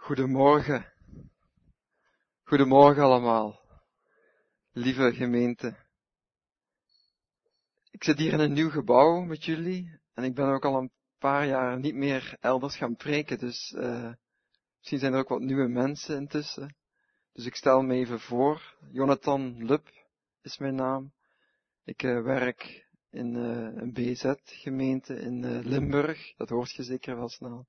Goedemorgen. Goedemorgen allemaal. Lieve gemeente. Ik zit hier in een nieuw gebouw met jullie. En ik ben ook al een paar jaar niet meer elders gaan preken. Dus misschien zijn er ook wat nieuwe mensen intussen. Dus ik stel me even voor. Jonathan Lub is mijn naam. Ik werk in een BZ-gemeente in Limburg. Dat hoort je zeker wel snel.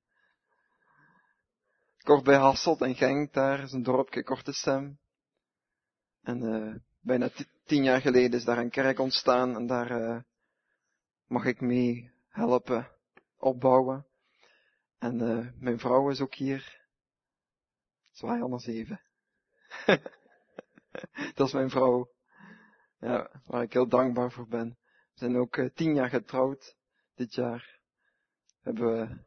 Kort bij Hasselt en Genk, daar is een dorpje Kortesem. En bijna 10 jaar geleden is daar een kerk ontstaan en daar mag ik mee helpen opbouwen. En mijn vrouw is ook hier. Zwaai anders even. Dat is mijn vrouw. Ja, waar ik heel dankbaar voor ben. We zijn ook 10 jaar getrouwd dit jaar. Hebben we...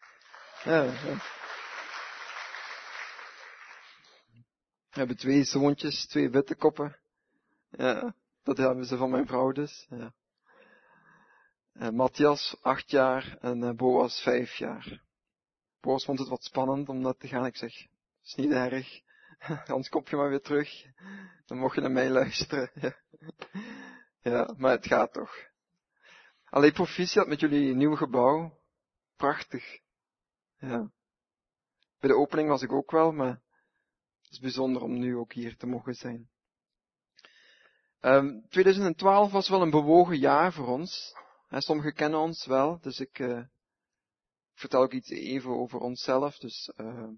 We hebben 2 zoontjes, 2 witte koppen. Ja, dat hebben ze van mijn vrouw dus. Ja. Matthias, 8 jaar en Boas, 5 jaar. Boas vond het wat spannend om dat te gaan. Ik zeg, is niet erg. Anders kom je maar weer terug. Dan mocht je naar mij luisteren. Ja, maar het gaat toch. Allee, proficiat met jullie nieuw gebouw. Prachtig. Ja. Bij de opening was ik ook wel, maar het is bijzonder om nu ook hier te mogen zijn. 2012 was wel een bewogen jaar voor ons. Sommigen kennen ons wel, dus ik vertel ook iets even over onszelf. Dus,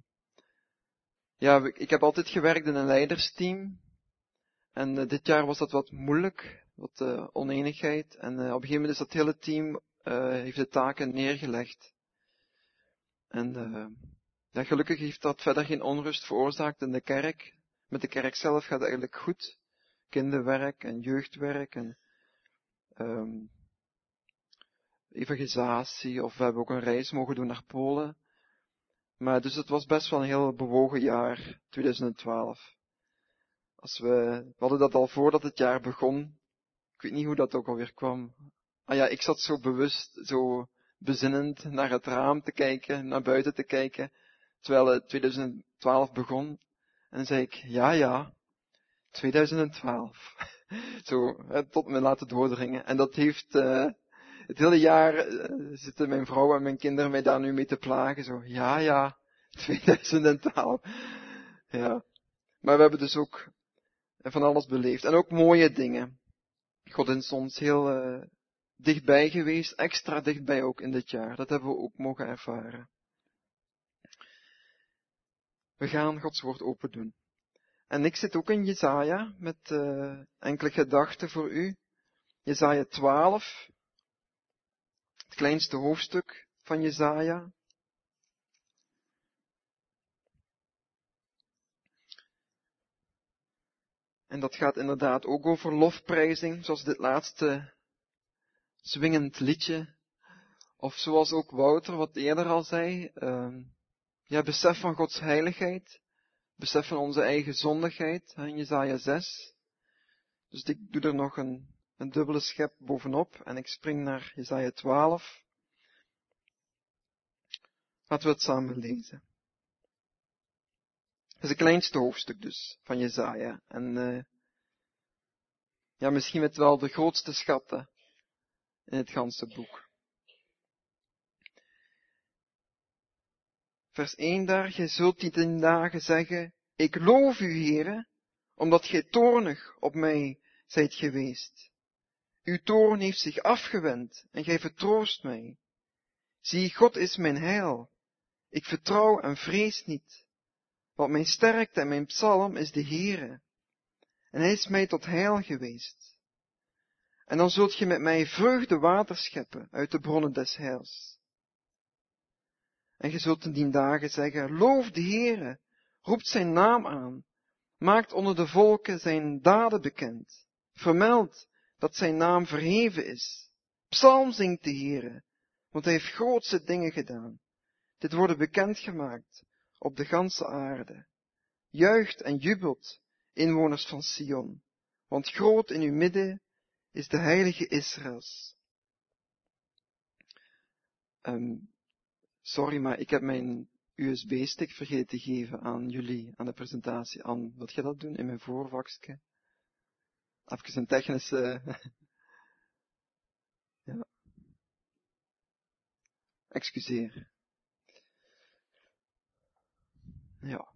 ik heb altijd gewerkt in een leidersteam. En dit jaar was dat wat moeilijk, wat oneenigheid. En op een gegeven moment is dat hele team heeft de taken neergelegd. En gelukkig heeft dat verder geen onrust veroorzaakt in de kerk. Met de kerk zelf gaat het eigenlijk goed. Kinderwerk en jeugdwerk en evangelisatie. Of we hebben ook een reis mogen doen naar Polen. Maar dus het was best wel een heel bewogen jaar, 2012. We hadden dat al voordat het jaar begon. Ik weet niet hoe dat ook alweer kwam. Ik zat zo bewust, zo bezinnend naar het raam te kijken, naar buiten te kijken, terwijl 2012 begon. En dan zei ik, ja, 2012. Zo, tot me laten doordringen. En dat heeft, het hele jaar zitten mijn vrouw en mijn kinderen mij daar nu mee te plagen. Zo, ja, 2012. Ja. Maar we hebben dus ook van alles beleefd. En ook mooie dingen. God is ons heel dichtbij geweest, extra dichtbij ook in dit jaar. Dat hebben we ook mogen ervaren. We gaan Gods woord open doen. En ik zit ook in Jesaja met enkele gedachten voor u. Jesaja 12, het kleinste hoofdstuk van Jesaja. En dat gaat inderdaad ook over lofprijzing, zoals dit laatste zwingend liedje. Of zoals ook Wouter wat eerder al zei, besef van Gods heiligheid, besef van onze eigen zondigheid, in Jesaja 6. Dus ik doe er nog een dubbele schep bovenop en ik spring naar Jesaja 12. Laten we het samen lezen. Het is het kleinste hoofdstuk dus, van Jesaja. En misschien met wel de grootste schatten in het ganse boek. Vers 1 daar, gij zult die 10 dagen zeggen, ik loof u, Heere, omdat gij toornig op mij zijt geweest. Uw toorn heeft zich afgewend en gij vertroost mij. Zie, God is mijn heil. Ik vertrouw en vrees niet. Want mijn sterkte en mijn psalm is de Heere. En hij is mij tot heil geweest. En dan zult ge met mij vreugde water scheppen uit de bronnen des heils. En ge zult in die dagen zeggen, loof de Heere, roept zijn naam aan, maakt onder de volken zijn daden bekend, vermeld dat zijn naam verheven is. Psalm zingt de Heere, want hij heeft grootse dingen gedaan. Dit wordt bekendgemaakt op de ganse aarde. Juicht en jubelt, inwoners van Sion, want groot in uw midden is de heilige Israëls. Sorry, maar ik heb mijn USB-stick vergeten te geven aan jullie, aan de presentatie. Aan, wilt je dat doen in mijn voorvakje? Even een technische... ja. Excuseer. Ja.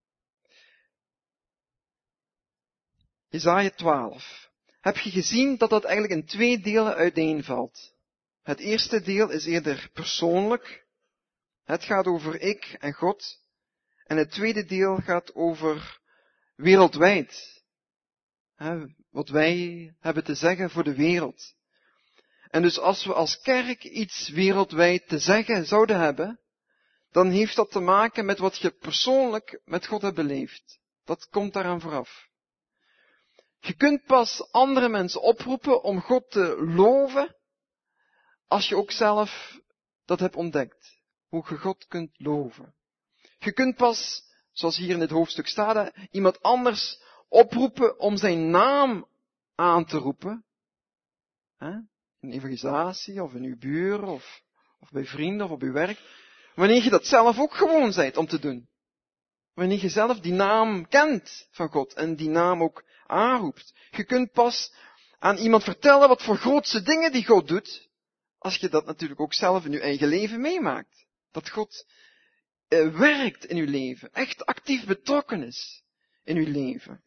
Jesaja 12. Heb je gezien dat dat eigenlijk in 2 delen uiteenvalt? Het eerste deel is eerder persoonlijk. Het gaat over ik en God. En het tweede deel gaat over wereldwijd. Wat wij hebben te zeggen voor de wereld. En dus als we als kerk iets wereldwijd te zeggen zouden hebben, dan heeft dat te maken met wat je persoonlijk met God hebt beleefd. Dat komt daaraan vooraf. Je kunt pas andere mensen oproepen om God te loven, als je ook zelf dat hebt ontdekt. Hoe je God kunt loven. Je kunt pas, zoals hier in dit hoofdstuk staat, iemand anders oproepen om zijn naam aan te roepen. In evangelisatie, of in uw buren, of bij vrienden, of op uw werk. Wanneer je dat zelf ook gewoon bent om te doen. Wanneer je zelf die naam kent van God en die naam ook aanroept. Je kunt pas aan iemand vertellen wat voor grootste dingen die God doet, als je dat natuurlijk ook zelf in je eigen leven meemaakt. Dat God werkt in uw leven, echt actief betrokken is in uw leven.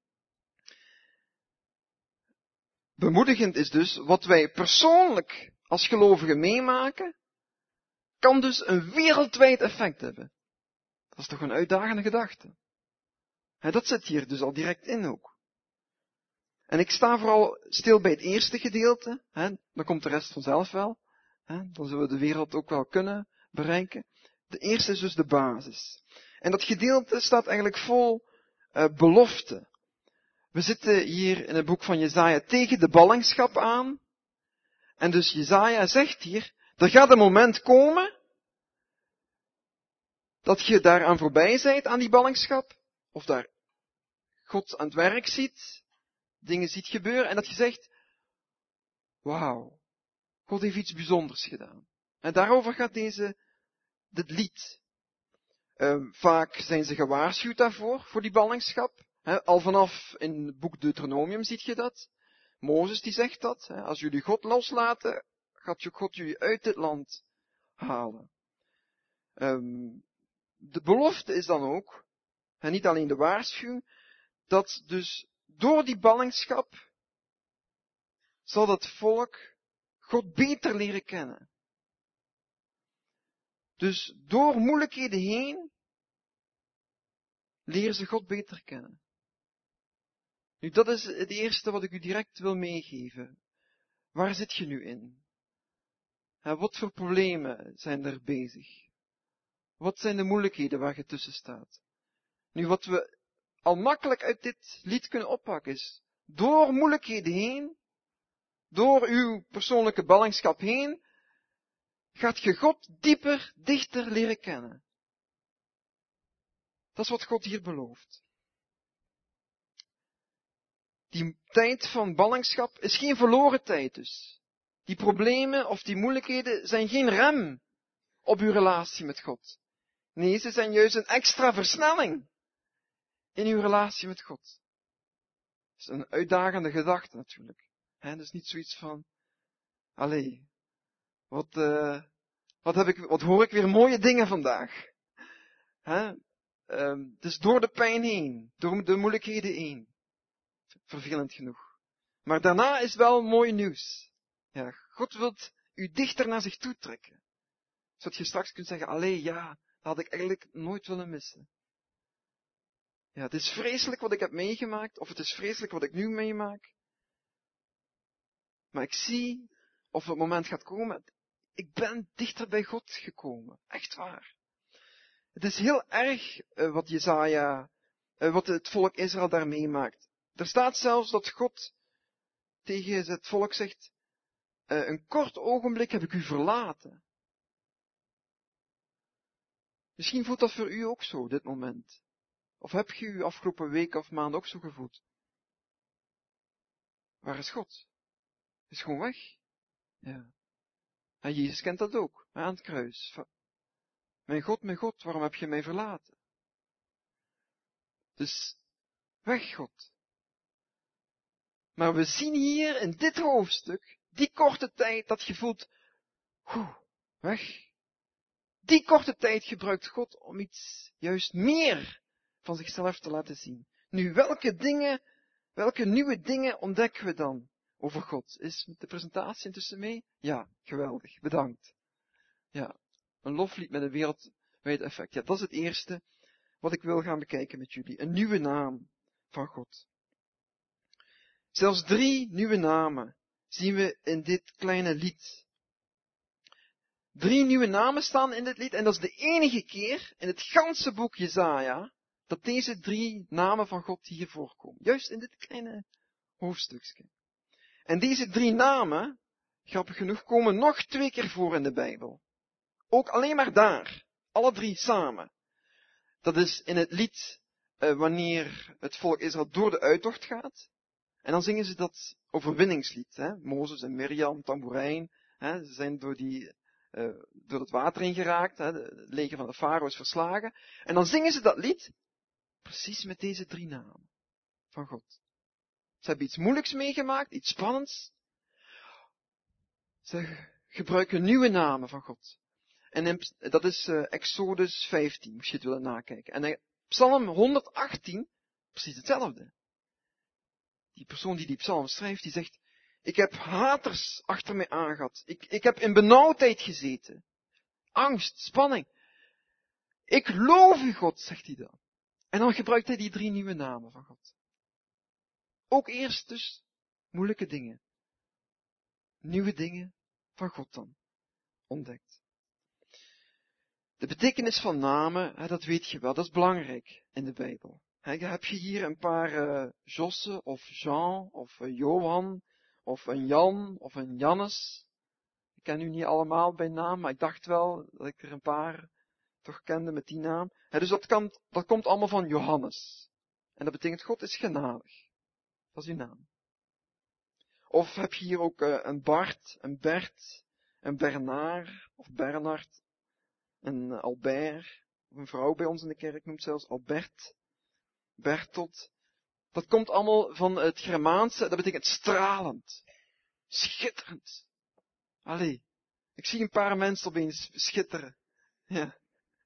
Bemoedigend is dus, wat wij persoonlijk als gelovigen meemaken, kan dus een wereldwijd effect hebben. Dat is toch een uitdagende gedachte. Dat zit hier dus al direct in ook. En ik sta vooral stil bij het eerste gedeelte, dan komt de rest vanzelf wel. Dan zullen we de wereld ook wel kunnen bereiken. De eerste is dus de basis. En dat gedeelte staat eigenlijk vol belofte. We zitten hier in het boek van Jesaja tegen de ballingschap aan. En dus Jesaja zegt hier, er gaat een moment komen dat je daaraan voorbij bent aan die ballingschap. Of daar God aan het werk ziet, dingen ziet gebeuren en dat je zegt, wauw, God heeft iets bijzonders gedaan. En daarover gaat dit lied. Vaak zijn ze gewaarschuwd daarvoor, voor die ballingschap. Al vanaf in het boek Deuteronomium ziet je dat. Mozes die zegt dat. Als jullie God loslaten, gaat God jullie uit dit land halen. De belofte is dan ook, en niet alleen de waarschuwing, dat dus door die ballingschap zal dat volk God beter leren kennen. Dus door moeilijkheden heen leren ze God beter kennen. Nu, dat is het eerste wat ik u direct wil meegeven. Waar zit je nu in? Wat voor problemen zijn er bezig? Wat zijn de moeilijkheden waar je tussen staat? Nu, wat we al makkelijk uit dit lied kunnen oppakken is, door moeilijkheden heen, door uw persoonlijke ballingschap heen, gaat je God dieper, dichter leren kennen. Dat is wat God hier belooft. Die tijd van ballingschap is geen verloren tijd dus. Die problemen of die moeilijkheden zijn geen rem op uw relatie met God. Nee, ze zijn juist een extra versnelling in uw relatie met God. Dat is een uitdagende gedachte natuurlijk. Dat is niet zoiets van, allee, wat hoor ik weer mooie dingen vandaag. Dus door de pijn heen, door de moeilijkheden heen. Vervelend genoeg. Maar daarna is wel mooi nieuws. Ja, God wil u dichter naar zich toe trekken. Zodat je straks kunt zeggen, allee, ja, dat had ik eigenlijk nooit willen missen. Ja, het is vreselijk wat ik heb meegemaakt, of het is vreselijk wat ik nu meemaak. Maar ik zie, of het moment gaat komen, ik ben dichter bij God gekomen. Echt waar. Het is heel erg wat Jesaja, wat het volk Israël daar meemaakt. Er staat zelfs dat God tegen het volk zegt, een kort ogenblik heb ik u verlaten. Misschien voelt dat voor u ook zo, dit moment. Of heb je u afgelopen weken of maanden ook zo gevoeld? Waar is God? Is gewoon weg. Ja. En Jezus kent dat ook, aan het kruis. mijn God, waarom heb je mij verlaten? Dus, weg God. Maar we zien hier in dit hoofdstuk, die korte tijd dat je voelt, weg. Die korte tijd gebruikt God om iets juist meer van zichzelf te laten zien. Nu, welke nieuwe dingen ontdekken we dan over God? Is de presentatie intussen mee? Ja, geweldig, bedankt. Ja, een loflied met een wereldwijd effect. Ja, dat is het eerste wat ik wil gaan bekijken met jullie. Een nieuwe naam van God. Zelfs 3 nieuwe namen zien we in dit kleine lied. 3 nieuwe namen staan in dit lied en dat is de enige keer in het ganse boek Jesaja dat deze 3 namen van God hier voorkomen. Juist in dit kleine hoofdstukje. En deze 3 namen, grappig genoeg, komen nog 2 keer voor in de Bijbel. Ook alleen maar daar. Alle 3 samen. Dat is in het lied wanneer het volk Israël door de uittocht gaat. En dan zingen ze dat overwinningslied. Hè? Mozes en Mirjam, tamboerijn. Hè? Ze zijn door het water heen geraakt. Hè? Het leger van de farao is verslagen. En dan zingen ze dat lied precies met deze 3 namen van God. Ze hebben iets moeilijks meegemaakt, iets spannends. Ze gebruiken nieuwe namen van God. En dat is Exodus 15, moest je het willen nakijken. En Psalm 118, precies hetzelfde. Die persoon die psalm schrijft, die zegt, ik heb haters achter mij aangehad. Ik heb in benauwdheid gezeten. Angst, spanning. Ik loof u, God, zegt hij dan. En dan gebruikt hij die 3 nieuwe namen van God. Ook eerst dus moeilijke dingen. Nieuwe dingen van God dan ontdekt. De betekenis van namen, dat weet je wel, dat is belangrijk in de Bijbel. Heb je hier een paar Josse of Jean of Johan of een Jan of een Jannes. Ik ken u niet allemaal bij naam, maar ik dacht wel dat ik er een paar toch kende met die naam. Dus dat komt allemaal van Johannes. En dat betekent God is genadig. Dat is uw naam. Of heb je hier ook een Bart, een Bert, een Bernard of Bernard, een Albert. Of een vrouw bij ons in de kerk noemt zelfs Albert, Bertolt. Dat komt allemaal van het Germaanse, dat betekent stralend, schitterend. Allee, ik zie een paar mensen opeens schitteren. Ja.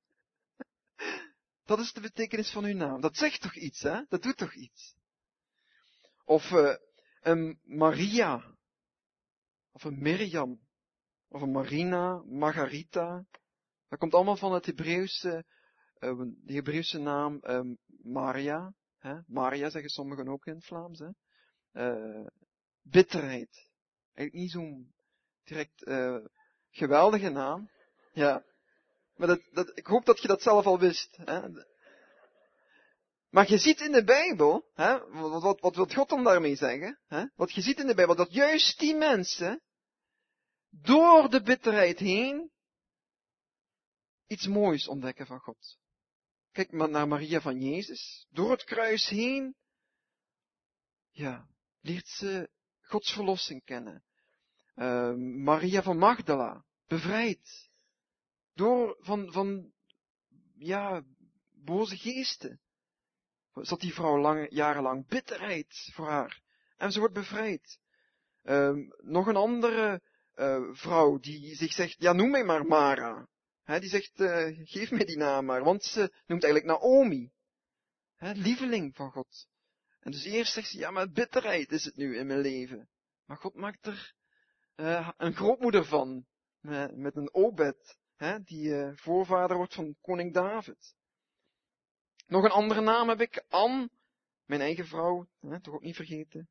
Dat is de betekenis van uw naam. Dat zegt toch iets, hè? Dat doet toch iets. Of een Maria. Of een Mirjam. Of een Marina, Margarita. Dat komt allemaal van het de Hebreeuwse naam Maria. Hè? Maria zeggen sommigen ook in het Vlaams. Hè? Bitterheid. Eigenlijk niet zo'n direct geweldige naam. Ja. Maar ik hoop dat je dat zelf al wist. Hè? Maar je ziet in de Bijbel, hè, wat wil God dan daarmee zeggen? Hè? Wat je ziet in de Bijbel, dat juist die mensen door de bitterheid heen iets moois ontdekken van God. Kijk maar naar Maria van Jezus. Door het kruis heen, ja, leert ze Gods verlossing kennen. Maria van Magdala, bevrijd. Van boze geesten. Zat die vrouw jarenlang bitterheid voor haar. En ze wordt bevrijd. Nog een andere vrouw die zich zegt, ja noem mij maar Mara. Die zegt, geef mij die naam maar. Want ze noemt eigenlijk Naomi. Lieveling van God. En dus eerst zegt ze, ja maar bitterheid is het nu in mijn leven. Maar God maakt er een grootmoeder van. Met een Obed. Die voorvader wordt van koning David. Nog een andere naam heb ik, Anne, mijn eigen vrouw, toch ook niet vergeten.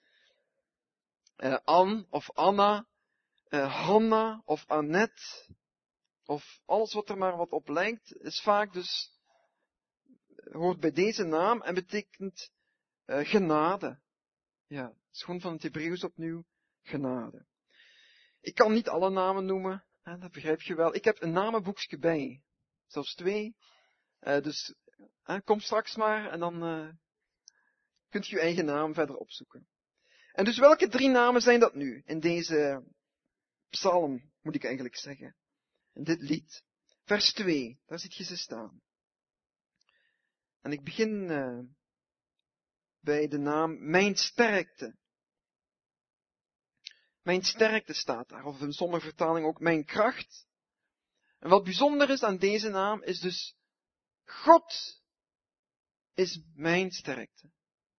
Anne of Anna, Hanna of Annette, of alles wat er maar wat op lijkt, is vaak dus, hoort bij deze naam en betekent genade. Ja, het is gewoon van het Hebreeuws opnieuw, genade. Ik kan niet alle namen noemen, dat begrijp je wel. Ik heb een namenboekje bij, zelfs 2, dus kom straks maar en dan kunt je uw eigen naam verder opzoeken. En dus welke 3 namen zijn dat nu in deze psalm, moet ik eigenlijk zeggen. In dit lied. vers 2, daar ziet je ze staan. En ik begin bij de naam mijn sterkte. Mijn sterkte staat daar, of in sommige vertalingen ook mijn kracht. En wat bijzonder is aan deze naam is dus, God is mijn sterkte.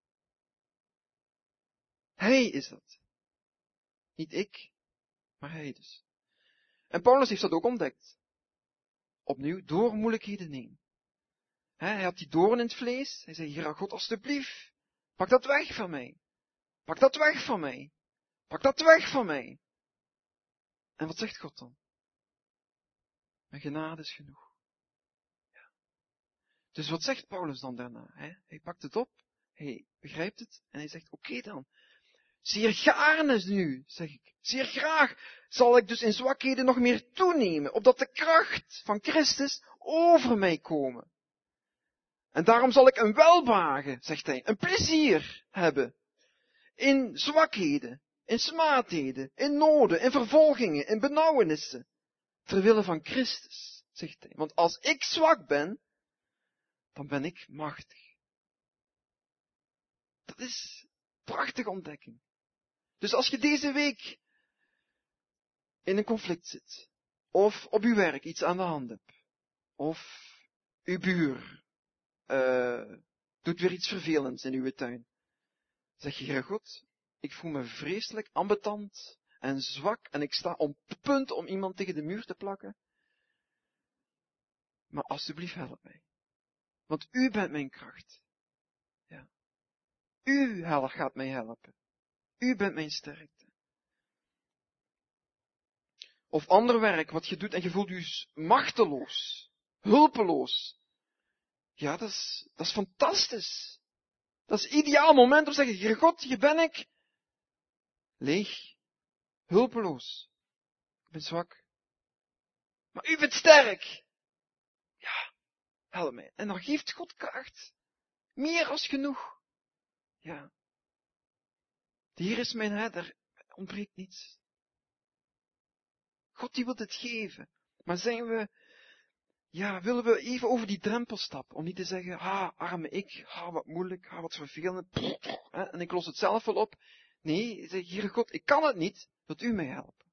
Hij is dat. Niet ik, maar hij dus. En Paulus heeft dat ook ontdekt. Opnieuw, door moeilijkheden heen. Hij had die doorn in het vlees. Hij zei, Heer God, alstublieft, pak dat weg van mij. Pak dat weg van mij. Pak dat weg van mij. En wat zegt God dan? Mijn genade is genoeg. Ja. Dus wat zegt Paulus dan daarna? Hij pakt het op, hij begrijpt het en hij zegt, oké dan. Zeer gaarne nu, zeg ik. Zeer graag zal ik dus in zwakheden nog meer toenemen, opdat de kracht van Christus over mij komen. En daarom zal ik een welbehagen, zegt hij, een plezier hebben. In zwakheden, in smaadheden, in noden, in vervolgingen, in benauwenissen. Terwille van Christus, zegt hij. Want als ik zwak ben, dan ben ik machtig. Dat is een prachtige ontdekking. Dus als je deze week in een conflict zit, of op uw werk iets aan de hand hebt, of uw buur doet weer iets vervelends in uw tuin, zeg je, Heer God, ik voel me vreselijk ambetant en zwak en ik sta op het punt om iemand tegen de muur te plakken. Maar alsjeblieft help mij. Want u bent mijn kracht. Ja. U gaat mij helpen. U bent mijn sterkte. Of ander werk wat je doet en je voelt je machteloos, hulpeloos. Ja, dat is fantastisch. Dat is een ideaal moment om te zeggen, Heer God, hier ben ik. Leeg. Hulpeloos. Ik ben zwak. Maar u bent sterk. Ja, help mij. En dan geeft God kracht. Meer als genoeg. Ja. De Heer is mijn herder. Er ontbreekt niets. God die wil het geven. Maar willen we even over die drempel stappen. Om niet te zeggen, arme ik, wat moeilijk, wat vervelend. En ik los het zelf wel op. Nee, zeg, Heere God, ik kan het niet. Wilt u mij helpen?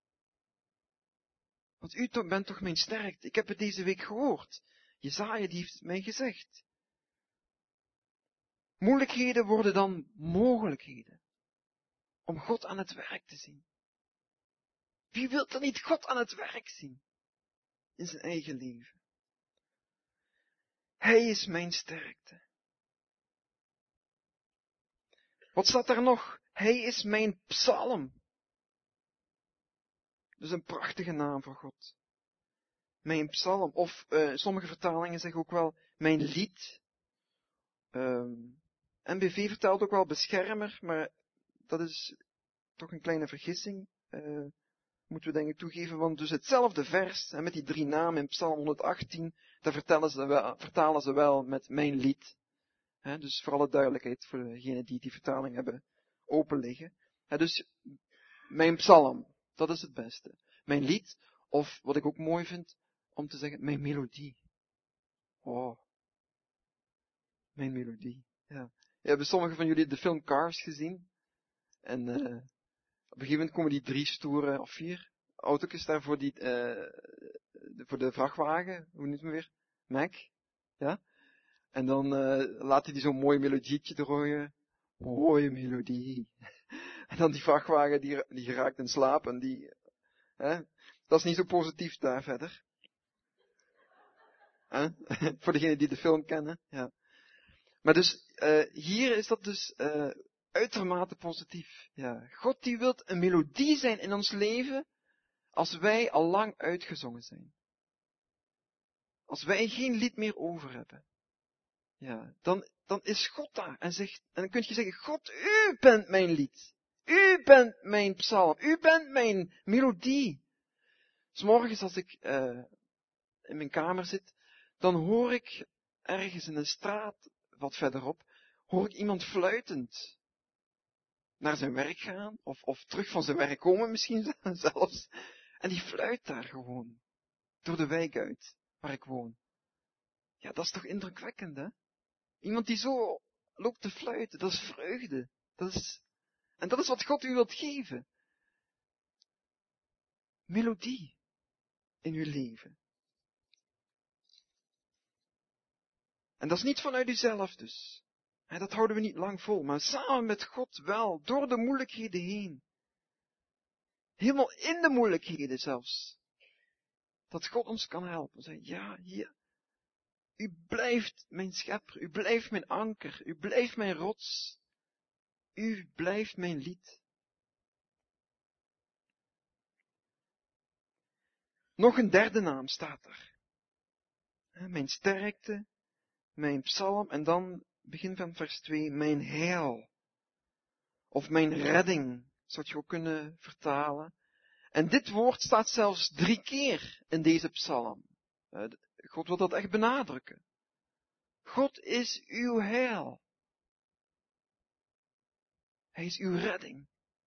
Want u bent toch mijn sterkte. Ik heb het deze week gehoord. Jesaja die heeft het mij gezegd. Moeilijkheden worden dan mogelijkheden. Om God aan het werk te zien. Wie wil er niet God aan het werk zien? In zijn eigen leven. Hij is mijn sterkte. Wat staat daar nog? Hij is mijn psalm. Dus een prachtige naam voor God. Mijn psalm. Of sommige vertalingen zeggen ook wel mijn lied. NBV vertaalt ook wel beschermer, maar dat is toch een kleine vergissing. Moeten we denk ik toegeven, want dus hetzelfde vers, en met die 3 namen in Psalm 118, daar vertalen ze wel met mijn lied. Dus voor alle duidelijkheid, voor degenen die die vertaling hebben open liggen. Dus mijn psalm, dat is het beste. Mijn lied, of wat ik ook mooi vind, om te zeggen, mijn melodie. Oh, mijn melodie. Ja. Hebben sommigen van jullie de film Cars gezien? En op een gegeven moment komen die 3 stoere, of 4 auto's daar voor voor de vrachtwagen, hoe noemt het weer? Mac. Ja? En dan laat hij die zo'n mooi melodietje drooien. Mooie melodie. En dan die vrachtwagen, die geraakt in slaap en dat is niet zo positief daar verder. Voor degenen die de film kennen, ja. Maar dus, hier is dat dus uitermate positief. Ja. God die wil een melodie zijn in ons leven, als wij al lang uitgezongen zijn. Als wij geen lied meer over hebben. Ja, dan is God daar en dan kun je zeggen, God, u bent mijn lied. U bent mijn psalm. U bent mijn melodie. 'S morgens als ik in mijn kamer zit, dan hoor ik ergens in een straat, wat verderop, hoor ik iemand fluitend naar zijn werk gaan, of terug van zijn werk komen misschien zelfs. En die fluit daar gewoon. door de wijk uit, waar ik woon. Ja, dat is toch indrukwekkend, hè? Iemand die zo loopt te fluiten, dat is vreugde. En dat is wat God u wilt geven. Melodie in uw leven. En dat is niet vanuit uzelf dus. Dat houden we niet lang vol, maar samen met God wel, door de moeilijkheden heen. Helemaal in de moeilijkheden zelfs. Dat God ons kan helpen. Zeg, ja, hier. U blijft mijn schepper, u blijft mijn anker, u blijft mijn rots. U blijft mijn lied. Nog een derde naam staat er. Mijn sterkte, mijn psalm en dan, begin van vers 2, mijn heil. Of mijn redding, zou je ook kunnen vertalen. En dit woord staat zelfs 3 keer in deze psalm. God wil dat echt benadrukken. God is uw heil. Hij is uw redding.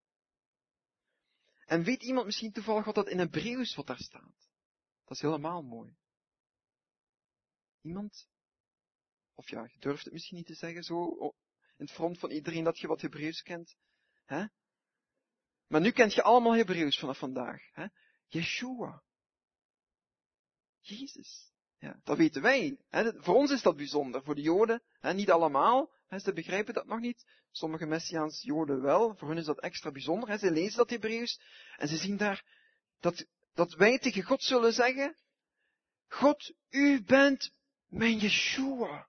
En weet iemand misschien toevallig wat dat in Hebreeuws wat daar staat? Dat is helemaal mooi. Iemand? Of ja, je durft het misschien niet te zeggen, zo in het front van iedereen dat je wat Hebreeuws kent. Hè? Maar nu kent je allemaal Hebreeuws vanaf vandaag. Hè? Yeshua. Jezus. Ja, dat weten wij. Hè? Voor ons is dat bijzonder. Voor de Joden, niet allemaal. Ze begrijpen dat nog niet. Sommige Messiaans Joden wel. Voor hen is dat extra bijzonder. Ze lezen dat Hebreeuws. En ze zien daar dat wij tegen God zullen zeggen. God, u bent mijn Yeshua.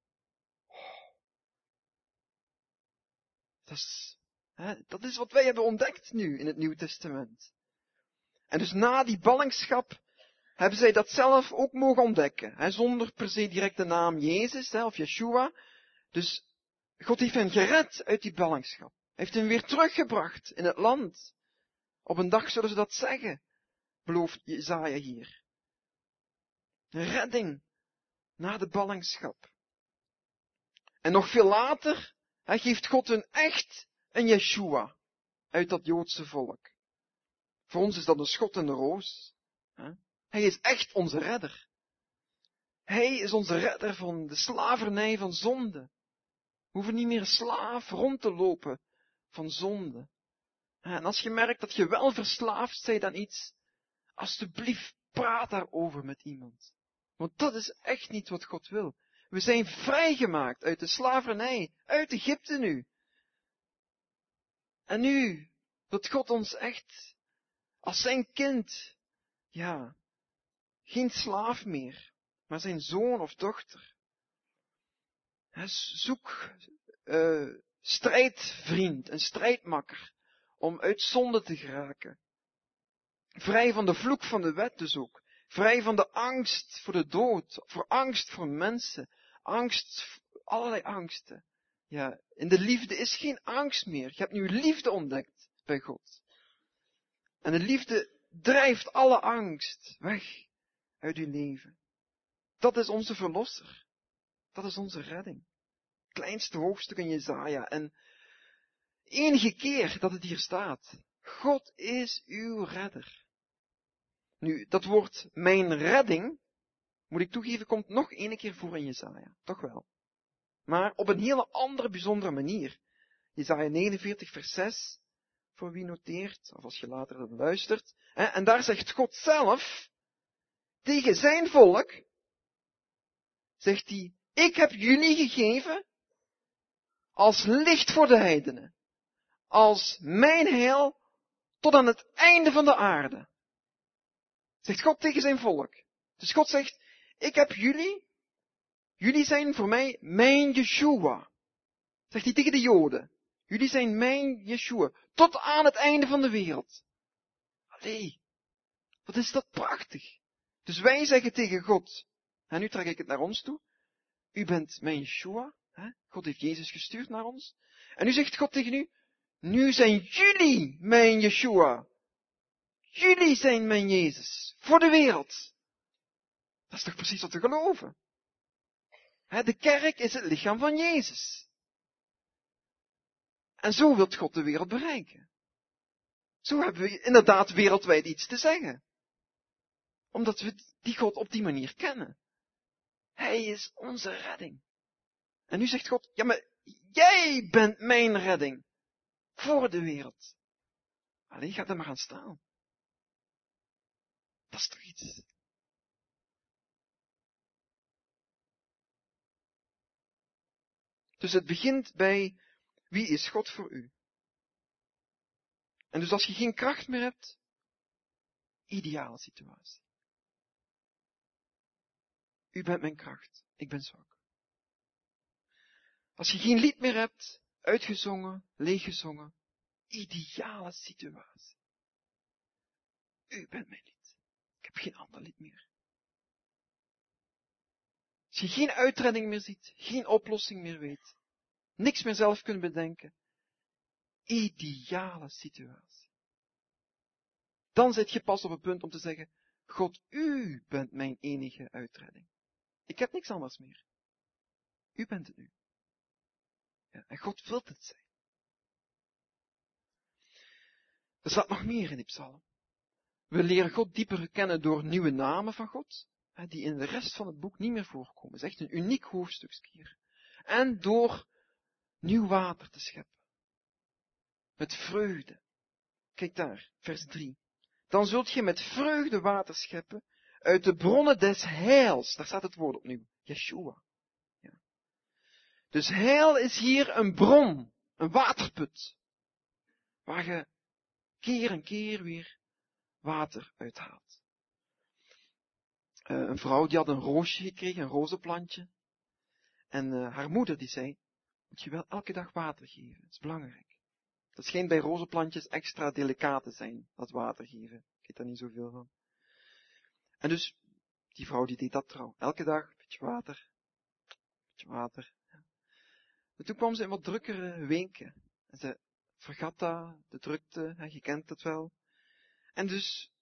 Dat is wat wij hebben ontdekt nu in het Nieuwe Testament. En dus na die ballingschap hebben zij dat zelf ook mogen ontdekken. Zonder per se direct de naam Jezus of Yeshua. Dus God heeft hen gered uit die ballingschap. Hij heeft hen weer teruggebracht in het land. Op een dag zullen ze dat zeggen, belooft Jesaja hier. Een redding na de ballingschap. En nog veel later geeft God hun echt een Yeshua uit dat Joodse volk. Voor ons is dat een schot in de roos. Hij is echt onze redder. Hij is onze redder van de slavernij van zonde. We hoeven niet meer slaaf rond te lopen van zonde. En als je merkt dat je wel verslaafd bent aan iets, alsjeblieft praat daarover met iemand. Want dat is echt niet wat God wil. We zijn vrijgemaakt uit de slavernij, uit Egypte nu. En nu wil God ons echt als zijn kind, geen slaaf meer, maar zijn zoon of dochter. Zoek strijdvriend, een strijdmakker, om uit zonde te geraken. Vrij van de vloek van de wet dus ook. Vrij van de angst voor de dood, voor angst voor mensen, allerlei angsten. Ja, in de liefde is geen angst meer. Je hebt nu liefde ontdekt bij God. En de liefde drijft alle angst weg uit uw leven. Dat is onze verlosser. Dat is onze redding. Kleinste hoofdstuk in Jesaja. En enige keer dat het hier staat. God is uw redder. Nu, dat woord mijn redding, moet ik toegeven, komt nog 1 keer voor in Jesaja. Toch wel. Maar op een hele andere, bijzondere manier. Jesaja 49 vers 6, voor wie noteert, of als je later dat luistert. En daar zegt God zelf, tegen zijn volk, zegt hij, ik heb jullie gegeven als licht voor de heidenen. Als mijn heil tot aan het einde van de aarde. Zegt God tegen zijn volk. Dus God zegt, ik heb jullie zijn voor mij mijn Yeshua. Zegt hij tegen de Joden. Jullie zijn mijn Yeshua. Tot aan het einde van de wereld. Allee, wat is dat prachtig. Dus wij zeggen tegen God, en nu trek ik het naar ons toe. U bent mijn Yeshua. God heeft Jezus gestuurd naar ons. En nu zegt God tegen u, nu zijn jullie mijn Yeshua. Jullie zijn mijn Jezus. Voor de wereld. Dat is toch precies wat we geloven. De kerk is het lichaam van Jezus. En zo wil God de wereld bereiken. Zo hebben we inderdaad wereldwijd iets te zeggen. Omdat we die God op die manier kennen. Hij is onze redding. En nu zegt God, ja maar jij bent mijn redding. Voor de wereld. Alleen gaat er maar aan staan. Dat is toch iets. Dus het begint bij, wie is God voor u? En dus als je geen kracht meer hebt, ideale situatie. U bent mijn kracht, ik ben zwak. Als je geen lied meer hebt, uitgezongen, leeggezongen, ideale situatie. U bent mijn lied. Ik heb geen ander lied meer. Als je geen uitredding meer ziet, geen oplossing meer weet, niks meer zelf kunt bedenken, ideale situatie. Dan zit je pas op het punt om te zeggen, God, u bent mijn enige uitredding. Ik heb niks anders meer. U bent het nu. Ja, en God wil het zijn. Er staat nog meer in die psalm. We leren God dieper kennen door nieuwe namen van God, die in de rest van het boek niet meer voorkomen. Het is echt een uniek hoofdstukje. En door nieuw water te scheppen. Met vreugde. Kijk daar, vers 3. Dan zult je met vreugde water scheppen uit de bronnen des heils. Daar staat het woord opnieuw. Yeshua. Ja. Dus heil is hier een bron, een waterput. Waar je keer en keer weer water uithaalt. Een vrouw die had een roosje gekregen, een rozenplantje. En haar moeder die zei, moet je wel elke dag water geven, dat is belangrijk. Dat schijnt bij rozenplantjes extra delicaat te zijn, dat water geven. Ik weet daar niet zoveel van. En dus, die vrouw die deed dat trouw. Elke dag, een beetje water. En toen kwam ze in wat drukkere weken. En ze vergat dat, de drukte, je kent het wel. En dus,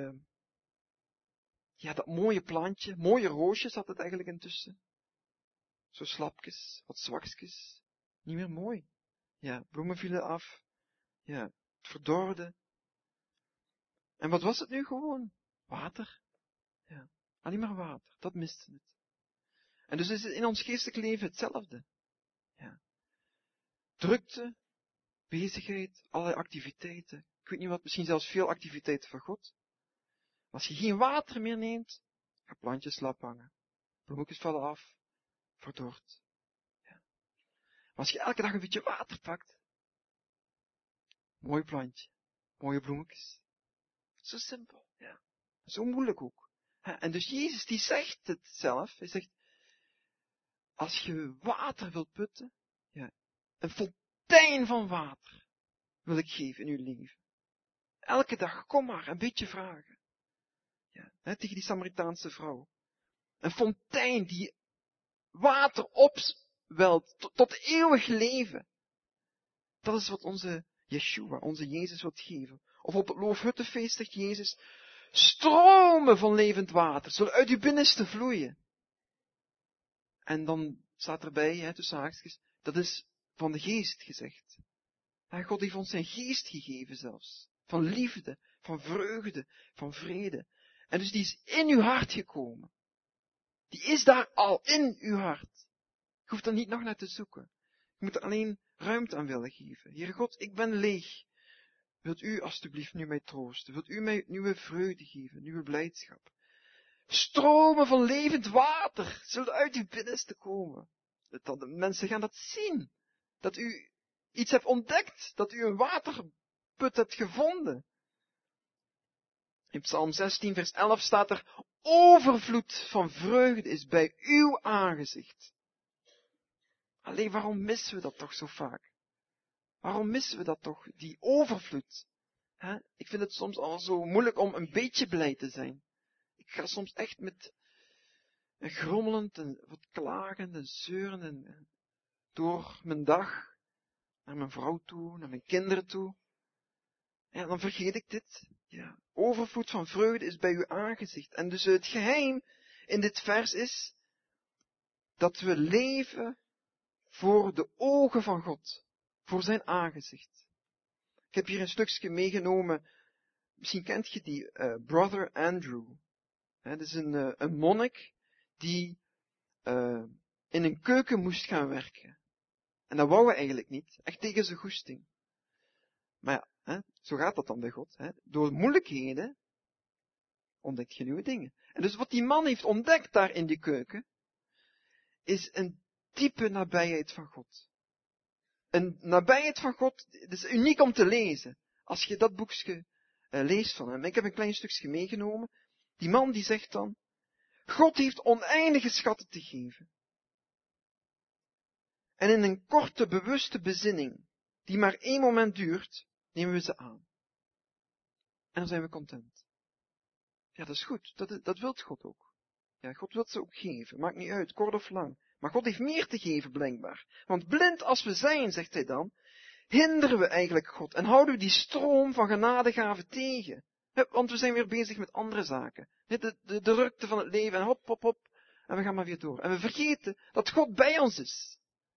ja, dat mooie plantje, mooie roosjes had het eigenlijk intussen. Zo slapjes, wat zwakjes. Niet meer mooi. Ja, bloemen vielen af. Ja, het verdorde. En wat was het nu gewoon? Water. Ja, alleen maar water. Dat miste het. En dus is het in ons geestelijk leven hetzelfde. Ja. Drukte, bezigheid, allerlei activiteiten. Ik weet niet wat, misschien zelfs veel activiteiten van God. Als je geen water meer neemt, gaan plantjes slap hangen. Bloemetjes vallen af. Verdord. Ja. Maar als je elke dag een beetje water pakt, mooi plantje, mooie bloemetjes. Zo simpel, ja. Zo moeilijk ook. En dus Jezus die zegt het zelf. Hij zegt, als je water wilt putten, ja, een fontein van water wil ik geven in uw leven. Elke dag, kom maar, een beetje vragen. Ja, tegen die Samaritaanse vrouw. Een fontein die water opwelt tot eeuwig leven. Dat is wat onze Yeshua, onze Jezus wil geven. Of op het Loofhuttenfeest zegt Jezus, stromen van levend water zullen uit uw binnenste vloeien. En dan staat erbij, tussen haakjes, dat is van de geest gezegd. God heeft ons zijn geest gegeven zelfs. Van liefde, van vreugde, van vrede. En dus die is in uw hart gekomen. Die is daar al in uw hart. Je hoeft er niet nog naar te zoeken. Je moet er alleen ruimte aan willen geven. Heere God, ik ben leeg. Wilt u alstublieft nu mij troosten? Wilt u mij nieuwe vreugde geven, nieuwe blijdschap? Stromen van levend water zullen uit uw binnenste komen. De mensen gaan dat zien. Dat u iets hebt ontdekt. Dat u een waterput hebt gevonden. In Psalm 16 vers 11 staat er, overvloed van vreugde is bij uw aangezicht. Alleen waarom missen we dat toch zo vaak? Waarom missen we dat toch, die overvloed? Ik vind het soms al zo moeilijk om een beetje blij te zijn. Ik ga soms echt met een grommelend en wat klagend en zeurend en door mijn dag naar mijn vrouw toe, naar mijn kinderen toe. En dan vergeet ik dit. Ja, overvloed van vreugde is bij uw aangezicht. En dus het geheim in dit vers is dat we leven voor de ogen van God. Voor zijn aangezicht. Ik heb hier een stukje meegenomen. Misschien kent je die Brother Andrew. Het is een monnik die in een keuken moest gaan werken. En dat wou hij eigenlijk niet, echt tegen zijn goesting. Maar ja, zo gaat dat dan bij God. Door moeilijkheden ontdek je nieuwe dingen. En dus wat die man heeft ontdekt daar in die keuken, is een diepe nabijheid van God. Een nabijheid van God, het is uniek om te lezen. Als je dat boekje leest van hem. Ik heb een klein stukje meegenomen. Die man die zegt dan, God heeft oneindige schatten te geven. En in een korte, bewuste bezinning, die maar 1 moment duurt, nemen we ze aan. En dan zijn we content. Ja, dat is goed. Dat wilt God ook. Ja, God wil ze ook geven. Maakt niet uit, kort of lang. Maar God heeft meer te geven, blijkbaar. Want blind als we zijn, zegt hij dan, hinderen we eigenlijk God en houden we die stroom van genadegaven tegen. Want we zijn weer bezig met andere zaken. De drukte van het leven en hop, hop, hop. En we gaan maar weer door. En we vergeten dat God bij ons is.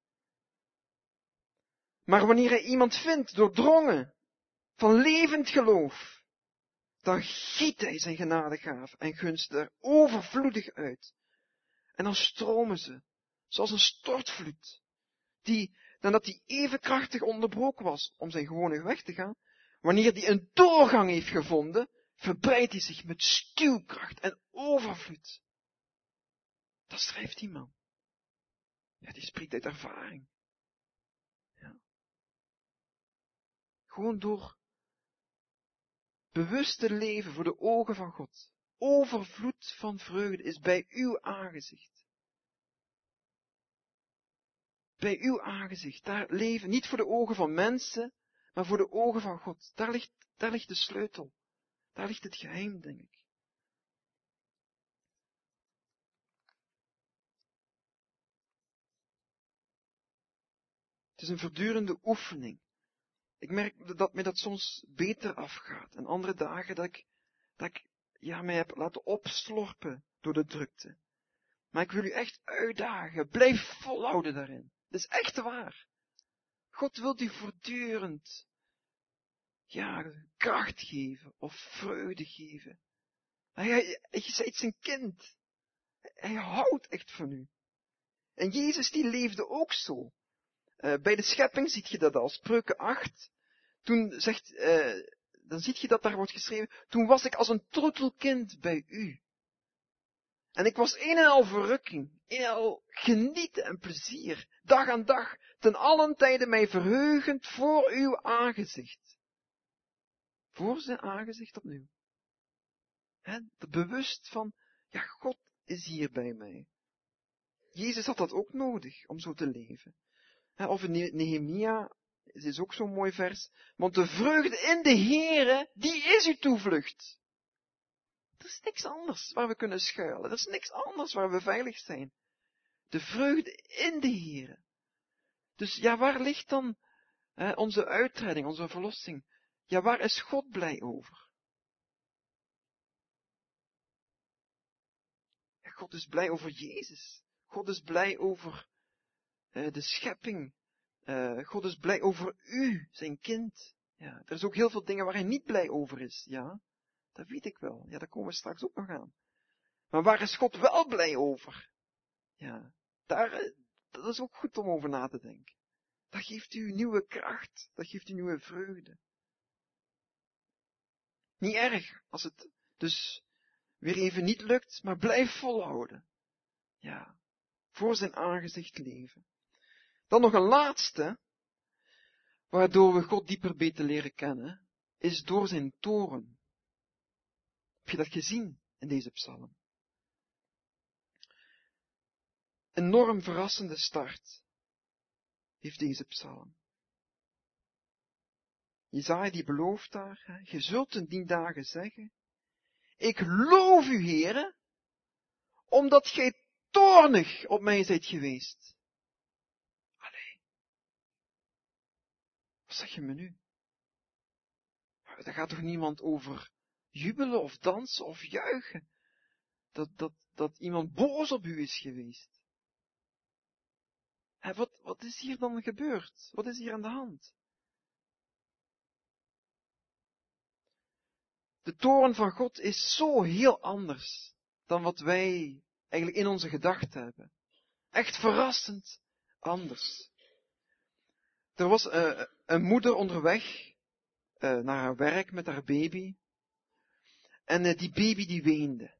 Maar wanneer hij iemand vindt, doordrongen van levend geloof, dan giet hij zijn genadegaven en gunsten er overvloedig uit. En dan stromen ze, zoals een stortvloed, die, nadat hij even krachtig onderbroken was om zijn gewone weg te gaan, wanneer hij een doorgang heeft gevonden, verbreidt hij zich met stuwkracht en overvloed. Dat schrijft die man. Ja, die spreekt uit ervaring. Ja. Gewoon door bewust te leven voor de ogen van God. Overvloed van vreugde is bij uw aangezicht. Bij uw aangezicht. Daar leven, niet voor de ogen van mensen, maar voor de ogen van God. Daar ligt de sleutel. Daar ligt het geheim, denk ik. Het is een voortdurende oefening. Ik merk dat mij dat soms beter afgaat. En andere dagen dat ik mij heb laten opslorpen door de drukte. Maar ik wil u echt uitdagen. Blijf volhouden daarin. Dat is echt waar. God wil u voortdurend, kracht geven of vreugde geven. Je bent zijn kind. Hij houdt echt van u. En Jezus die leefde ook zo. Bij de schepping ziet je dat al. Spreuken 8. Toen dan zie je dat daar wordt geschreven. Toen was ik als een troetelkind bij u. En ik was een en al verrukking, een en al genieten en plezier, dag aan dag, ten allen tijde mij verheugend voor uw aangezicht. Voor zijn aangezicht opnieuw. Bewust van, God is hier bij mij. Jezus had dat ook nodig, om zo te leven. Of in Nehemia, het is ook zo'n mooi vers, want de vreugde in de Heere, die is uw toevlucht. Er is niks anders waar we kunnen schuilen. Er is niks anders waar we veilig zijn. De vreugde in de Heere. Dus waar ligt dan onze uitredding, onze verlossing? Waar is God blij over? God is blij over Jezus. God is blij over de schepping. God is blij over u, zijn kind. Ja, er is ook heel veel dingen waar hij niet blij over is. Ja, dat weet ik wel. Ja, daar komen we straks ook nog aan. Maar waar is God wel blij over? Ja, dat is ook goed om over na te denken. Dat geeft u nieuwe kracht. Dat geeft u nieuwe vreugde. Niet erg als het dus weer even niet lukt, maar blijf volhouden. Ja, voor zijn aangezicht leven. Dan nog een laatste, waardoor we God dieper beter leren kennen, is door zijn toorn. Heb je dat gezien in deze psalm? Een enorm verrassende start heeft deze psalm. Jesaja die belooft daar, je zult in die dagen zeggen, ik loof u, Heere, omdat gij toornig op mij zijt geweest. Allee, wat zeg je me nu? Daar gaat toch niemand over jubelen of dansen of juichen? Dat iemand boos op u is geweest. Wat is hier dan gebeurd? Wat is hier aan de hand? De toorn van God is zo heel anders dan wat wij eigenlijk in onze gedachten hebben. Echt verrassend anders. Er was een moeder onderweg naar haar werk met haar baby. En die baby die weende.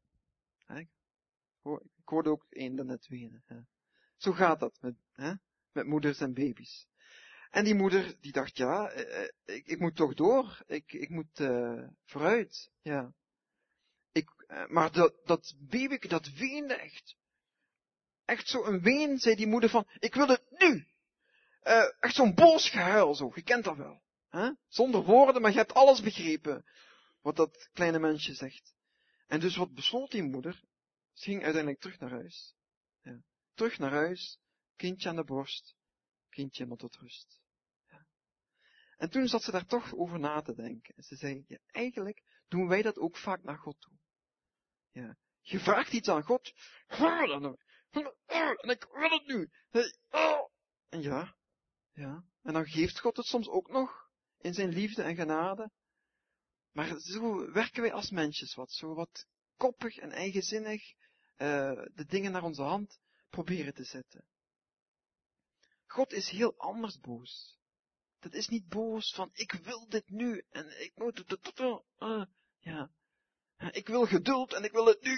Ik hoorde ook een daarnet wenen. Zo gaat dat met moeders en baby's. En die moeder die dacht, ja, ik moet toch door. Ik moet vooruit. Ja. Maar dat baby, dat weende echt. Echt zo'n ween, zei die moeder van, ik wil het nu. Echt zo'n boos gehuil, zo. Je kent dat wel. Zonder woorden, maar je hebt alles begrepen. Wat dat kleine mensje zegt. En dus wat besloot die moeder? Ze ging uiteindelijk terug naar huis. Ja. Terug naar huis, kindje aan de borst, kindje maar tot rust. Ja. En toen zat ze daar toch over na te denken. En ze zei, ja, eigenlijk doen wij dat ook vaak naar God toe. Ja. Je vraagt iets aan God, en ik wil het nu. En ja. En dan geeft God het soms ook nog, in zijn liefde en genade. Maar zo werken wij als mensjes zo wat koppig en eigenzinnig de dingen naar onze hand proberen te zetten. God is heel anders boos. Dat is niet boos van, ik wil dit nu, en ik moet het, ik wil geduld en ik wil het nu.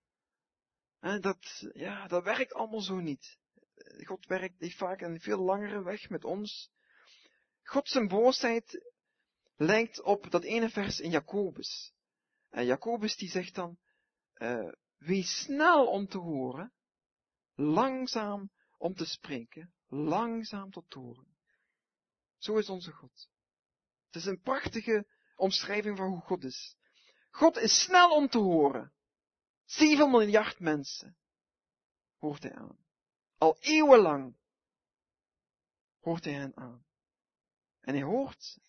Dat werkt allemaal zo niet. God heeft vaak een veel langere weg met ons. God zijn boosheid lijkt op dat ene vers in Jacobus. En Jacobus die zegt dan, wees snel om te horen, langzaam om te spreken, langzaam tot toorn. Zo is onze God. Het is een prachtige omschrijving van hoe God is. God is snel om te horen. 7 miljard mensen hoort hij aan. Al eeuwenlang hoort hij hen aan. En hij hoort ze.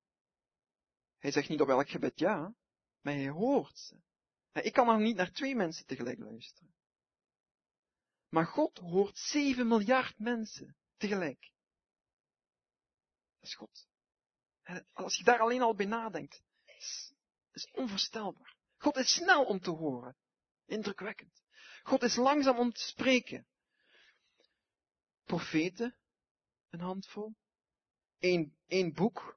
Hij zegt niet op elk gebed ja, maar hij hoort ze. Ik kan nog niet naar 2 mensen tegelijk luisteren. Maar God hoort 7 miljard mensen tegelijk. Dat is God. Als je daar alleen al bij nadenkt, is onvoorstelbaar. God is snel om te horen. Indrukwekkend. God is langzaam om te spreken. Profeten, een handvol. Eén boek.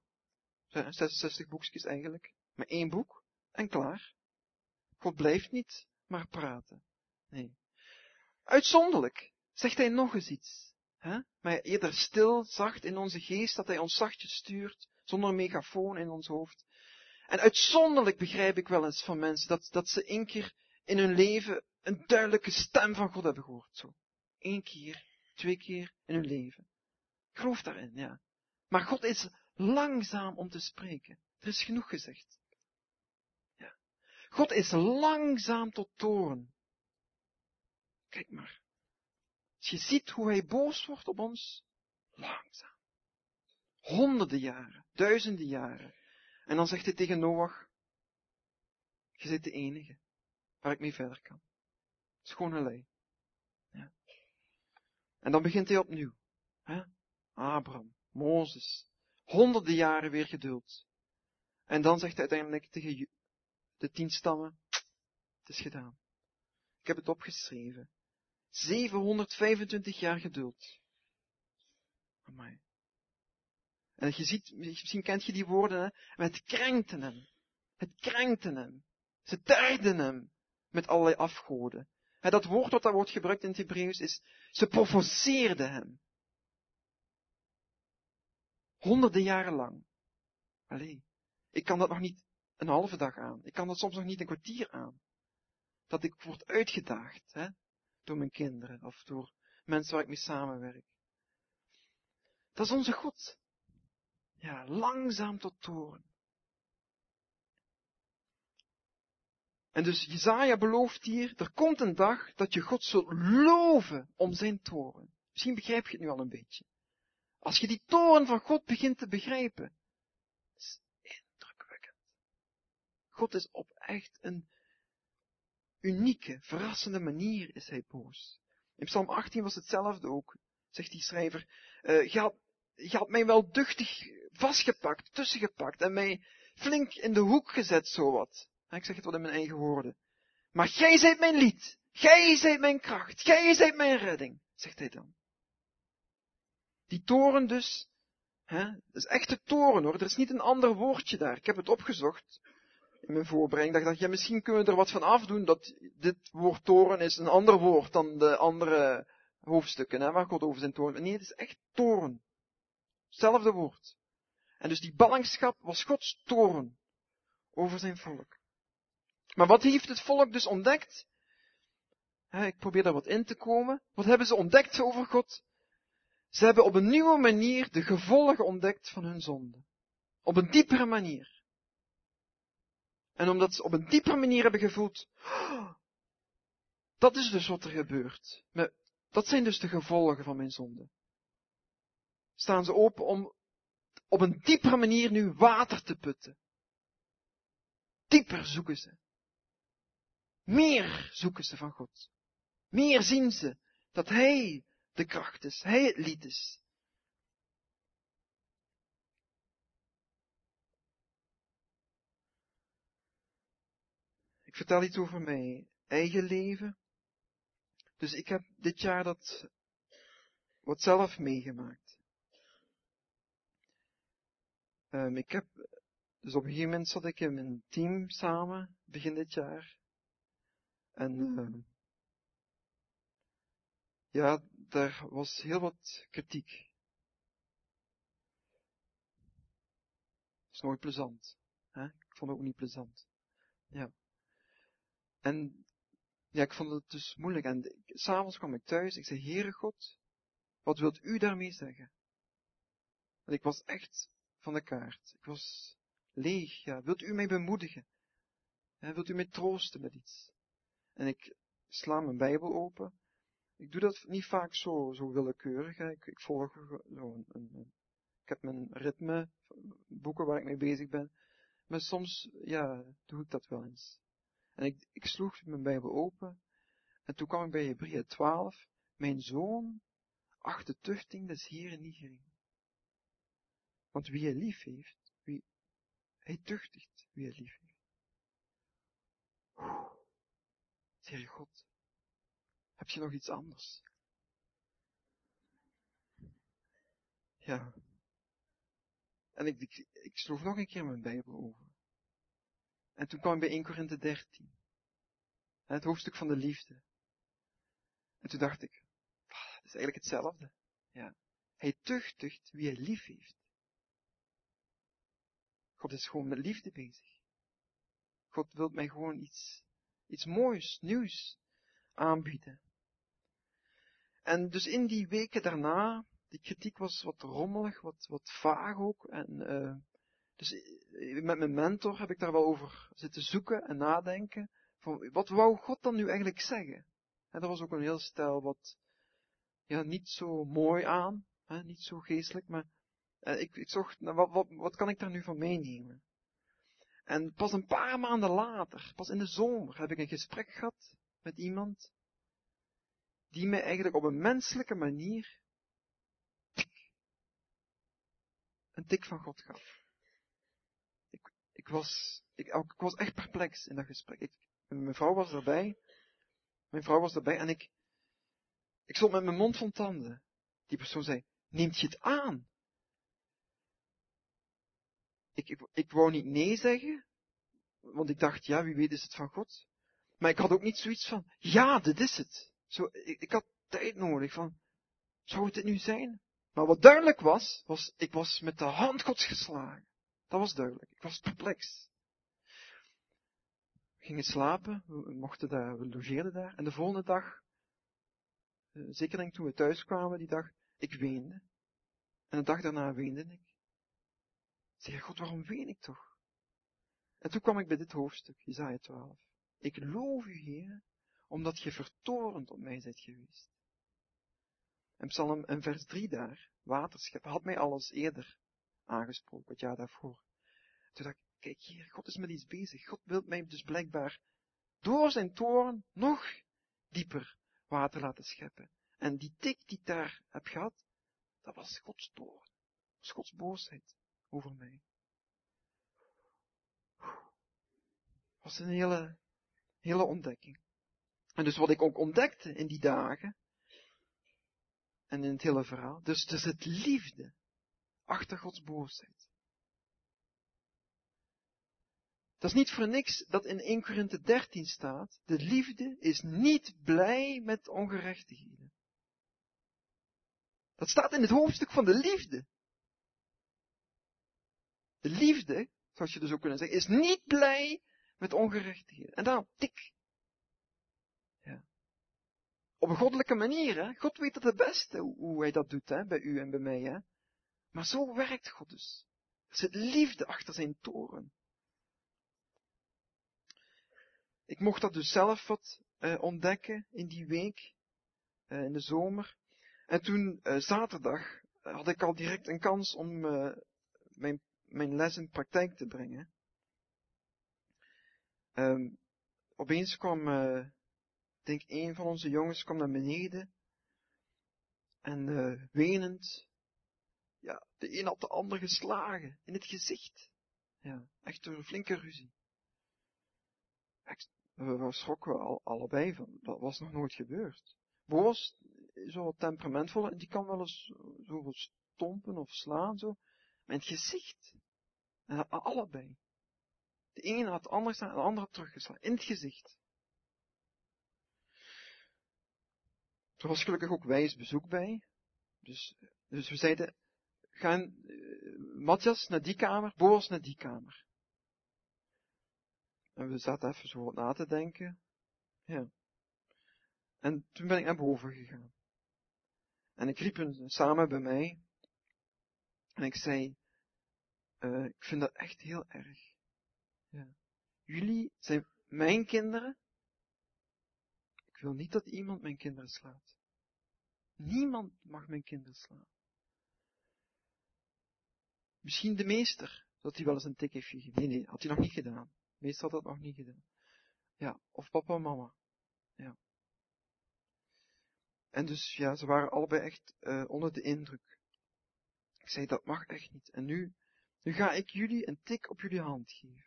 66 boekjes eigenlijk. Maar 1 boek. En klaar. God blijft niet maar praten. Nee. Uitzonderlijk zegt hij nog eens iets. Maar eerder stil, zacht in onze geest, dat hij ons zachtjes stuurt, zonder een megafoon in ons hoofd. En uitzonderlijk begrijp ik wel eens van mensen, dat ze 1 keer in hun leven een duidelijke stem van God hebben gehoord. Zo. 1 keer, 2 keer in hun leven. Ik geloof daarin, ja. Maar God is langzaam om te spreken. Er is genoeg gezegd. Ja. God is langzaam tot toorn. Kijk maar. Als je ziet hoe hij boos wordt op ons, langzaam. Honderden jaren, duizenden jaren. En dan zegt hij tegen Noach, je bent de enige waar ik mee verder kan. Het is gewoon een lei. Ja. En dan begint hij opnieuw. Abraham, Mozes, honderden jaren weer geduld. En dan zegt hij uiteindelijk tegen de 10 stammen, het is gedaan. Ik heb het opgeschreven. 725 jaar geduld. Amai. En je ziet, misschien kent je die woorden, maar het krenkte hem. Het krenkte hem. Ze tergden hem met allerlei afgoden. Dat woord wat daar wordt gebruikt in het Hebreeuws is, ze provoceerden hem. Honderden jaren lang. Allee, ik kan dat nog niet een halve dag aan. Ik kan dat soms nog niet een kwartier aan. Dat ik word uitgedaagd, door mijn kinderen of door mensen waar ik mee samenwerk. Dat is onze God. Ja, langzaam tot toorn. En dus Jesaja belooft hier, er komt een dag dat je God zult loven om zijn toorn. Misschien begrijp je het nu al een beetje. Als je die toorn van God begint te begrijpen, is indrukwekkend. God is op echt een unieke, verrassende manier is hij boos. In Psalm 18 was hetzelfde ook, zegt die schrijver. Je had mij wel duchtig vastgepakt, tussengepakt en mij flink in de hoek gezet, zowat. Ik zeg het wel in mijn eigen woorden. Maar gij zijt mijn lied. Gij zijt mijn kracht. Gij zijt mijn redding, zegt hij dan. Die toren dus, dat is echte toren hoor. Er is niet een ander woordje daar. Ik heb het opgezocht in mijn voorbereiding. Ik dacht, ja, misschien kunnen we er wat van afdoen dat dit woord toren is een ander woord dan de andere hoofdstukken, waar God over zijn toren. Nee, het is echt toren. Hetzelfde woord. En dus die ballingschap was Gods toren over zijn volk. Maar wat heeft het volk dus ontdekt? Ik probeer daar wat in te komen. Wat hebben ze ontdekt over God? Ze hebben op een nieuwe manier de gevolgen ontdekt van hun zonde. Op een diepere manier. En omdat ze op een diepere manier hebben gevoeld, dat is dus wat er gebeurt. Dat zijn dus de gevolgen van mijn zonde. Staan ze open om op een diepere manier nu water te putten. Dieper zoeken ze. Meer zoeken ze van God. Meer zien ze dat Hij de kracht is, Hij het lied is. Ik vertel iets over mijn eigen leven. Dus ik heb dit jaar dat wat zelf meegemaakt. Dus op een gegeven moment zat ik in een team samen, begin dit jaar. En daar was heel wat kritiek. Dat is nooit plezant. Ik vond het ook niet plezant. Ja. En ik vond het dus moeilijk. En s'avonds kwam ik thuis, ik zei, Heere God, wat wilt u daarmee zeggen? Want ik was echt van de kaart. Ik was leeg, Wilt u mij bemoedigen? Wilt u mij troosten met iets? En ik sla mijn Bijbel open. Ik doe dat niet vaak zo willekeurig. Ik volg ik heb mijn ritme, boeken waar ik mee bezig ben. Maar soms, doe ik dat wel eens. En ik sloeg mijn Bijbel open. En toen kwam ik bij Hebreeën 12. Mijn zoon, acht de tuchting des Heren niet gering. Want wie hij lief heeft, hij tuchtigt wie hij lief heeft. Heere God, heb je nog iets anders? Ja. En ik sloeg nog een keer mijn Bijbel over. En toen kwam ik bij 1 Korinthe 13. Het hoofdstuk van de liefde. En toen dacht ik, het is eigenlijk hetzelfde. Ja. Hij tuchtigt wie hij lief heeft. God is gewoon met liefde bezig. God wil mij gewoon iets moois, nieuws aanbieden. En dus in die weken daarna, die kritiek was wat rommelig, wat vaag ook. En dus met mijn mentor heb ik daar wel over zitten zoeken en nadenken. Van, wat wou God dan nu eigenlijk zeggen? En er was ook een heel stijl wat niet zo mooi aan, niet zo geestelijk, maar ik zocht, wat kan ik daar nu van meenemen? En pas een paar maanden later, pas in de zomer, heb ik een gesprek gehad met iemand die mij eigenlijk op een menselijke manier een tik van God gaf. Ik was echt perplex in dat gesprek. Mijn vrouw was erbij. En ik stond met mijn mond vol tanden. Die persoon zei, neemt je het aan? Ik wou niet nee zeggen, want ik dacht, wie weet is het van God. Maar ik had ook niet zoiets van, dit is het. Ik had tijd nodig van, zou het dit nu zijn? Maar wat duidelijk was, ik was met de hand Gods geslagen. Dat was duidelijk. Ik was perplex. We gingen slapen, we logeerden daar. En de volgende dag, zeker denk ik toen we thuis kwamen die dag, ik weende. En de dag daarna weende ik. Ik zei, God, waarom ween ik toch? En toen kwam ik bij dit hoofdstuk, Jesaja 12. Ik loof u, Heer, omdat je vertorend op mij bent geweest. En vers 3 daar, waterschep, had mij alles eerder aangesproken, het jaar daarvoor. Toen dacht ik, kijk hier, God is met iets bezig. God wil mij dus blijkbaar door zijn toorn nog dieper water laten scheppen. En die tik die ik daar heb gehad, dat was Gods toorn. Dat was Gods boosheid over mij. Het was een Hele ontdekking. En dus wat ik ook ontdekte in die dagen, en in het hele verhaal, dus er zit liefde achter Gods boosheid. Dat is niet voor niks dat in 1 Korinthe 13 staat, de liefde is niet blij met ongerechtigheden. Dat staat in het hoofdstuk van de liefde. De liefde, zoals je dus ook kunnen zeggen, is niet blij met ongerechtigheden. En daarom tik. Ja. Op een goddelijke manier, hè. God weet het het beste hoe hij dat doet, hè, bij u en bij mij, hè. Maar zo werkt God dus. Er zit liefde achter zijn toren. Ik mocht dat dus zelf wat ontdekken in die week, in de zomer. En toen, zaterdag, had ik al direct een kans om mijn les in praktijk te brengen. Opeens kwam, denk een van onze jongens kwam naar beneden. En wenend, ja, de een had de ander geslagen, in het gezicht. Ja, echt door een flinke ruzie. We schrokken allebei van, dat was nog nooit gebeurd. Boos, zo wat temperamentvol, en die kan wel eens zo wat stompen of slaan, zo. Maar in het gezicht. En allebei. De ene had anders gedaan en de andere had teruggeslagen. In het gezicht. Er was gelukkig ook wijs bezoek bij. Dus we zeiden, gaan Matthias naar die kamer, Boas naar die kamer. En we zaten even zo wat na te denken. Ja. En toen ben ik naar boven gegaan. En ik riep hen samen bij mij. En ik zei, ik vind dat echt heel erg. Ja. Jullie zijn mijn kinderen. Ik wil niet dat iemand mijn kinderen slaat. Niemand mag mijn kinderen slaan. Misschien de meester, dat hij wel eens een tik heeft gegeven. Nee, had hij nog niet gedaan. De meester had dat nog niet gedaan. Ja, of papa en mama. Ja. En dus, ja, ze waren allebei echt onder de indruk. Ik zei, dat mag echt niet. En nu ga ik jullie een tik op jullie hand geven.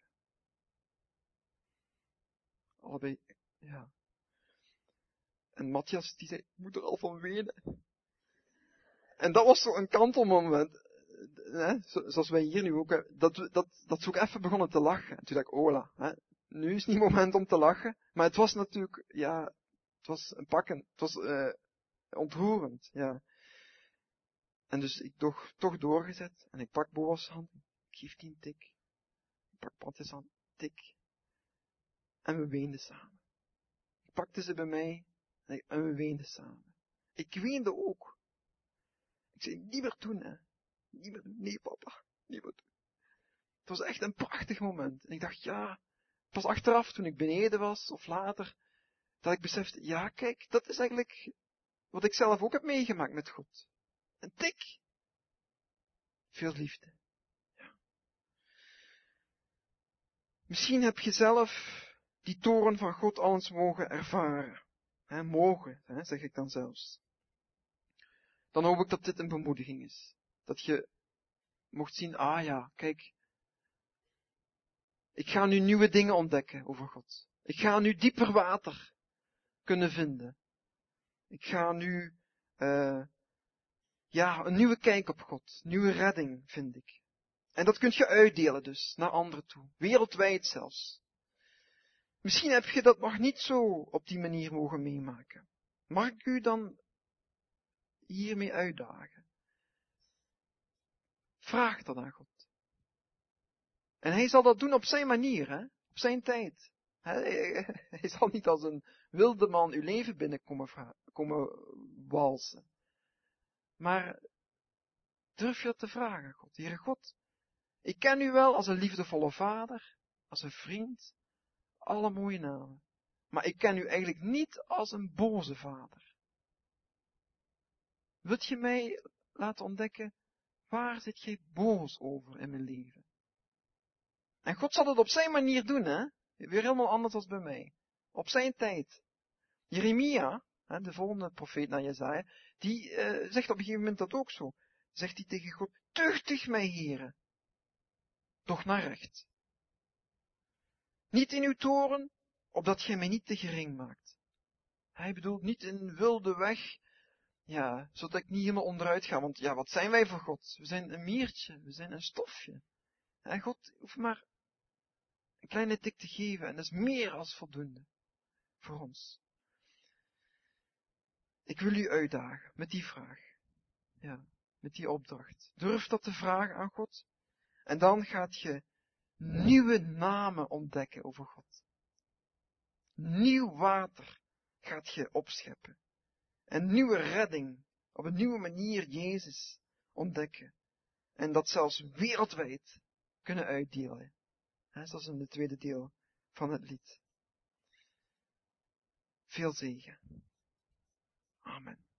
Allebei, ja. En Matthias, die zei, ik moet er al van wenen. En dat was zo een kantelmoment. Zoals wij hier nu ook hebben. Dat ze ook even begonnen te lachen. En toen dacht ik, ola, nu is niet het moment om te lachen. Maar het was natuurlijk, ja, het was een pakken. Het was ontroerend, ja. En dus ik toch doorgezet. En ik pak Boas' hand. Ik geef die een tik. Ik pak Matthias' hand. Tik. En we weenden samen. Ik pakte ze bij mij. En we weenden samen. Ik weende ook. Ik zei, niet meer doen, hè. Niet meer doen. Nee, papa. Niet meer doen. Het was echt een prachtig moment. En ik dacht, ja, pas achteraf, toen ik beneden was, of later, dat ik besefte, ja, kijk, dat is eigenlijk wat ik zelf ook heb meegemaakt met God. Een tik. Veel liefde. Ja. Misschien heb je zelf die toren van God al eens mogen ervaren. Mogen, zeg ik dan zelfs. Dan hoop ik dat dit een bemoediging is. Dat je mocht zien, ja, kijk, ik ga nu nieuwe dingen ontdekken over God. Ik ga nu dieper water kunnen vinden. Ik ga nu, een nieuwe kijk op God. Nieuwe redding, vind ik. En dat kun je uitdelen dus, naar anderen toe. Wereldwijd zelfs. Misschien heb je dat nog niet zo op die manier mogen meemaken. Mag ik u dan hiermee uitdagen? Vraag dat aan God. En hij zal dat doen op zijn manier, hè? Op zijn tijd. Hij zal niet als een wilde man uw leven binnenkomen walsen. Maar durf je dat te vragen, God? Heere God, ik ken u wel als een liefdevolle vader, als een vriend, alle mooie namen. Maar ik ken u eigenlijk niet als een boze vader. Wilt je mij laten ontdekken, waar zit jij boos over in mijn leven? En God zal het op zijn manier doen, hè? Weer helemaal anders dan bij mij. Op zijn tijd. Jeremia, de volgende profeet na Jesaja, die zegt op een gegeven moment dat ook zo. Zegt hij tegen God, tuchtig mij, Heere, doch naar recht. Niet in uw toren, opdat gij mij niet te gering maakt. Hij bedoelt niet een wilde weg, ja, zodat ik niet helemaal onderuit ga, want ja, wat zijn wij voor God? We zijn een miertje, we zijn een stofje. En God hoeft maar een kleine tik te geven en dat is meer als voldoende voor ons. Ik wil u uitdagen met die vraag. Ja, met die opdracht. Durf dat te vragen aan God. En dan gaat je nieuwe namen ontdekken over God. Nieuw water gaat je opscheppen. En nieuwe redding, op een nieuwe manier Jezus ontdekken. En dat zelfs wereldwijd kunnen uitdelen. Zoals in het tweede deel van het lied. Veel zegen. Amen.